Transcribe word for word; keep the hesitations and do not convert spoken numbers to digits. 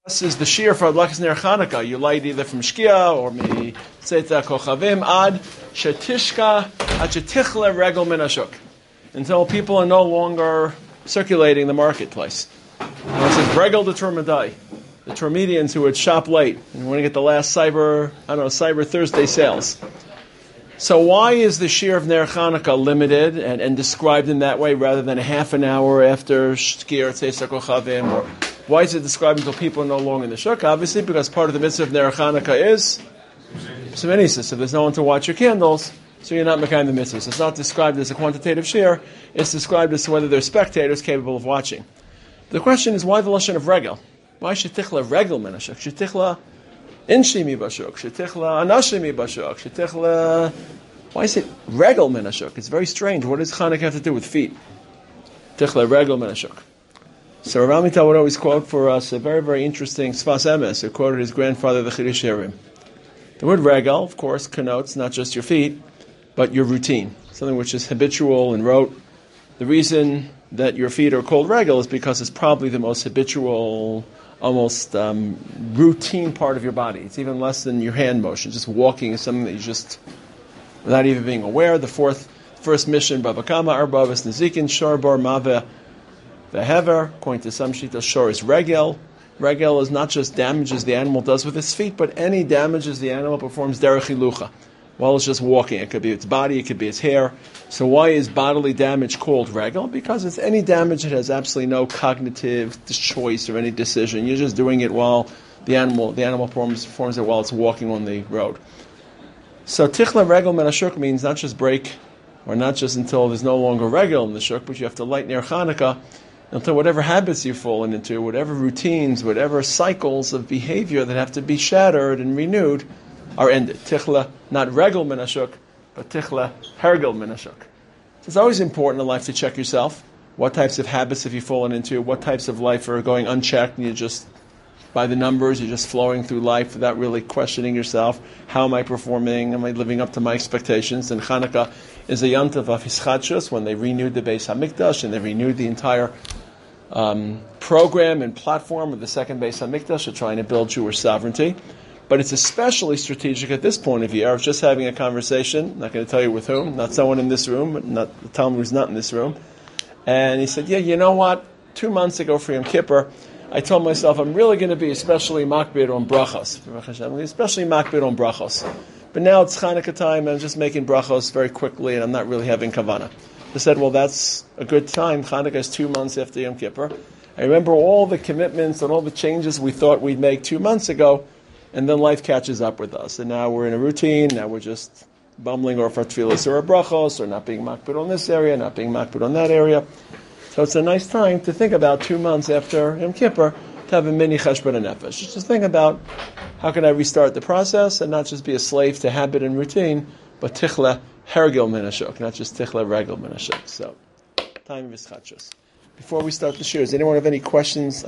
This is the shear for Adlakas Ner Chanukah. You light either from Shkia or maybe Tzeta Kochavim ad Shetishka ad Shetichle Regel Min Hashuk, until people are no longer circulating the marketplace. Now it says Regel de Termidai, the Termidians who would shop late and want to get the last cyber, I don't know, Cyber Thursday sales. So why is the shear of Ner Chanukah limited and, and described in that way rather than a half an hour after Shkia or Tzeta Kochavim, or why is it described until people are no longer in the shuk? Obviously, because part of the mitzvah of Ner Chanukah is Semenisa. So there's no one to watch your candles, so you're not making the mitzvah. So it's not described as a quantitative shear. It's described as to whether there's spectators capable of watching. The question is, why the lashon of regel? Why shetichla regel min hashuk? Shetichla inshimi bashuk. Shetichla anashimi bashuk. Shetichla. Why is it regel min hashuk? It's very strange. What does Chanukah have to do with feet? Tichla regel min hashuk. So Rav Amital would always quote for us a very, very interesting Sfas Emes, who quoted his grandfather, the Chiddushei HaRim. The word regel, of course, connotes not just your feet, but your routine, something which is habitual and rote. The reason that your feet are called regel is because it's probably the most habitual, almost um, routine part of your body. It's even less than your hand motion. Just walking is something that you just, without even being aware. The fourth, first mission, Bava Kama, Arba, Ves Nezikin, Shor, Bar, Maveh, the hever, according to some shita, shor is regel. Regel is not just damages the animal does with its feet, but any damages the animal performs derech hilucha. While it's just walking, it could be its body, it could be its hair. So why is bodily damage called regel? Because it's any damage that has absolutely no cognitive choice or any decision. You're just doing it while the animal the animal performs, performs it while it's walking on the road. So tichla regel min hashuk means not just break, or not just until there's no longer regel in the shuk, but you have to light Ner Chanukah until whatever habits you've fallen into, whatever routines, whatever cycles of behavior that have to be shattered and renewed are ended. Tichla, not regel min hashuk, but tichla hergel min hashuk. It's always important in life to check yourself. What types of habits have you fallen into? What types of life are going unchecked and you're just, by the numbers, you're just flowing through life without really questioning yourself. How am I performing? Am I living up to my expectations? And Chanukah is a yontav of Hischadshus, when they renewed the Beis HaMikdash and they renewed the entire um, program and platform of the second Beis HaMikdash of trying to build Jewish sovereignty. But it's especially strategic at this point of year. I was just having a conversation, not going to tell you with whom, not someone in this room, not the Talmud who's not in this room. And he said, yeah, you know what? Two months ago for Yom Kippur, I told myself I'm really going to be especially makbid on brachos. Especially makbid on brachos. But now it's Chanukah time and I'm just making brachos very quickly and I'm not really having kavanah. I said, well, that's a good time. Chanukah is two months after Yom Kippur. I remember all the commitments and all the changes we thought we'd make two months ago, and then life catches up with us. And now we're in a routine, now we're just bumbling off our tefillas or our brachos, or not being makbid on this area, not being makbid on that area. So it's a nice time to think about two months after Yom Kippur to have a mini cheshbon nefesh. Just think about how can I restart the process and not just be a slave to habit and routine, but tichla hergel min hashuk, not just tichla regel min hashuk. So, time of Hischadshus. Before we start the shir, does anyone have any questions